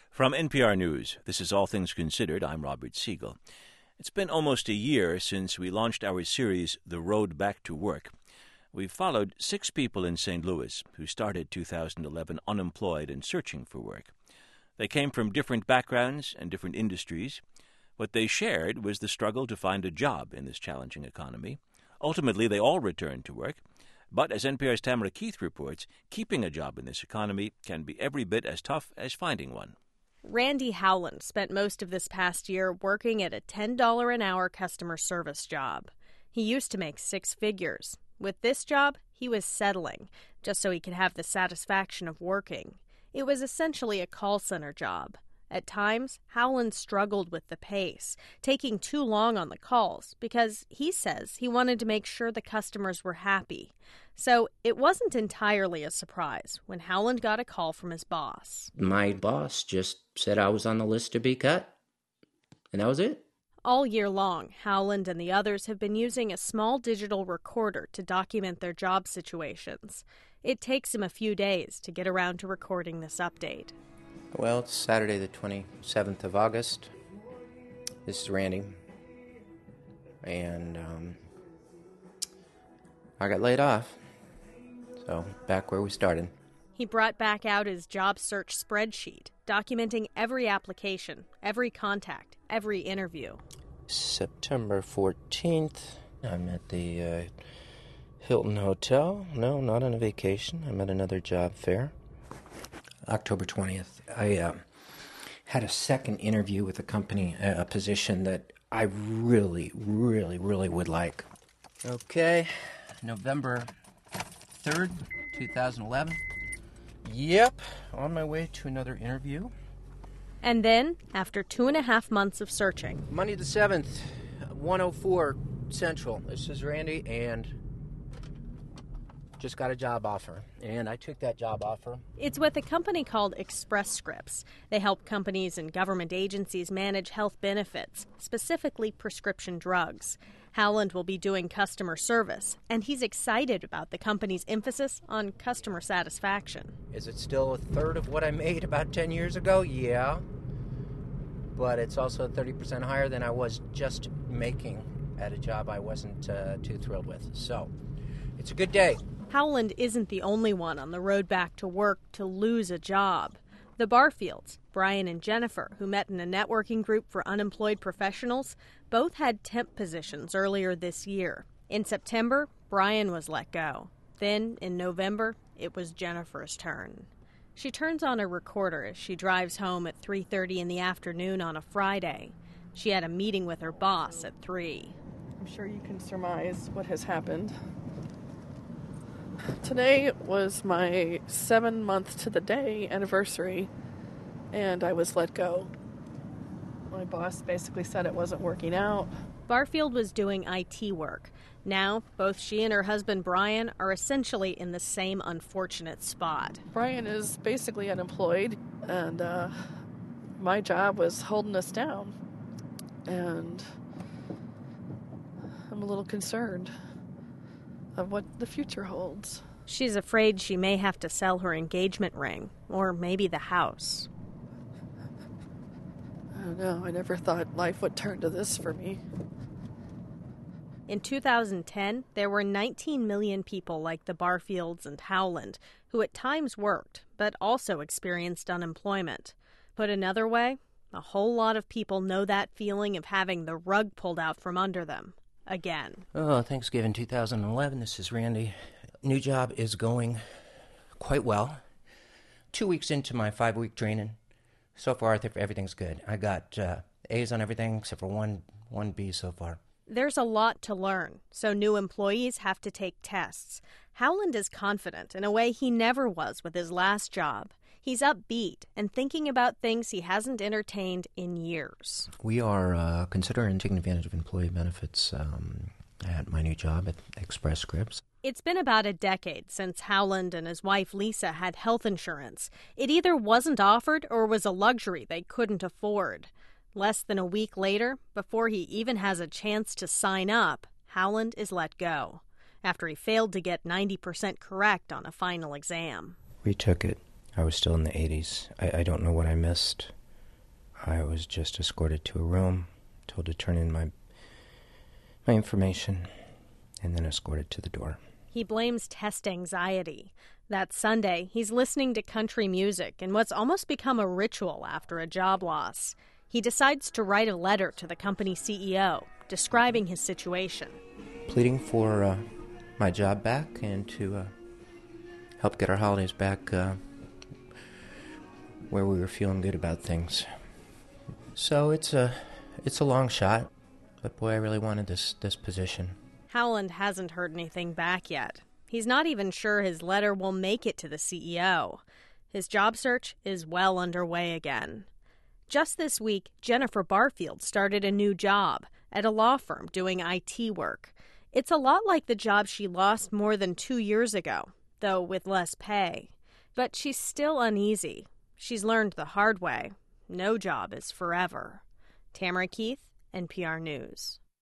From NPR News, this is All Things Considered. I'm Robert Siegel. It's been almost a year since we launched our series, The Road Back to Work. We've followed 6 people in St. Louis who started 2011 unemployed and searching for work. They came from different backgrounds and different industries. What they shared was the struggle to find a job in this challenging economy. Ultimately, they all returned to work. But as NPR's Tamara Keith reports, keeping a job in this economy can be every bit as tough as finding one. Randy Howland spent most of this past year working at a $10 an hour customer service job. He used to make 6 figures. With this job, he was settling, just so he could have the satisfaction of working. It was essentially a call center job. At times, Howland struggled with the pace, taking too long on the calls because he says he wanted to make sure the customers were happy. So it wasn't entirely a surprise when Howland got a call from his boss. My boss just said I was on the list to be cut, and that was it. All year long, Howland and the others have been using a small digital recorder to document their job situations. It takes him a few days to get around to recording this update. Well, it's Saturday the 27th of August. This is Randy. And I got laid off. So, back where we started. He brought back out his job search spreadsheet, documenting every application, every contact, every interview. September 14th, I'm at the Hilton Hotel. No, not on a vacation. I'm at another job fair. October 20th, I had a second interview with a company, a position that I really would like. Okay, November 3rd, 2011. Yep, on my way to another interview. And then, after 2.5 months of searching. Monday the 7th, 104 Central. This is Randy, and just got a job offer, and I took that job offer. It's with a company called Express Scripts. They help companies and government agencies manage health benefits, specifically prescription drugs. Howland will be doing customer service, and he's excited about the company's emphasis on customer satisfaction. Is it still a third of what I made about 10 years ago? Yeah. But it's also 30% higher than I was just making at a job I wasn't too thrilled with. So, it's a good day. Howland isn't the only one on the road back to work to lose a job. The Barfields, Brian and Jennifer, who met in a networking group for unemployed professionals, both had temp positions earlier this year. In September, Brian was let go. Then, in November, it was Jennifer's turn. She turns on a recorder as she drives home at 3:30 in the afternoon on a Friday. She had a meeting with her boss at 3. I'm sure you can surmise what has happened. Today was my 7-month to the day anniversary, and I was let go. My boss basically said it wasn't working out. Barfield was doing IT work. Now, both she and her husband Brian are essentially in the same unfortunate spot. Brian is basically unemployed, and my job was holding us down. And I'm a little concerned of what the future holds. She's afraid she may have to sell her engagement ring, or maybe the house. I don't know. I never thought life would turn to this for me. In 2010, there were 19 million people like the Barfields and Howland who at times worked, but also experienced unemployment. Put another way, a whole lot of people know that feeling of having the rug pulled out from under them. Again. Oh, Thanksgiving 2011. This is Randy. New job is going quite well. 2 weeks into my 5-week training. So far, I think everything's good. I got A's on everything except for one B so far. There's a lot to learn, so new employees have to take tests. Howland is confident in a way he never was with his last job. He's upbeat and thinking about things he hasn't entertained in years. We are considering taking advantage of employee benefits at my new job at Express Scripts. It's been about a decade since Howland and his wife Lisa had health insurance. It either wasn't offered or was a luxury they couldn't afford. Less than a week later, before he even has a chance to sign up, Howland is let go after he failed to get 90% correct on a final exam. Retook it. I was still in the 80s. I don't know what I missed. I was just escorted to a room, told to turn in my information, and then escorted to the door. He blames test anxiety. That Sunday, he's listening to country music in what's almost become a ritual after a job loss. He decides to write a letter to the company CEO, describing his situation. Pleading for my job back and to help get our holidays back where we were feeling good about things. So it's a long shot, but boy, I really wanted this position. Howland hasn't heard anything back yet. He's not even sure his letter will make it to the CEO. His job search is well underway again. Just this week, Jennifer Barfield started a new job at a law firm doing IT work. It's a lot like the job she lost more than 2 years ago, though with less pay. But she's still uneasy. She's learned the hard way. No job is forever. Tamara Keith, NPR News.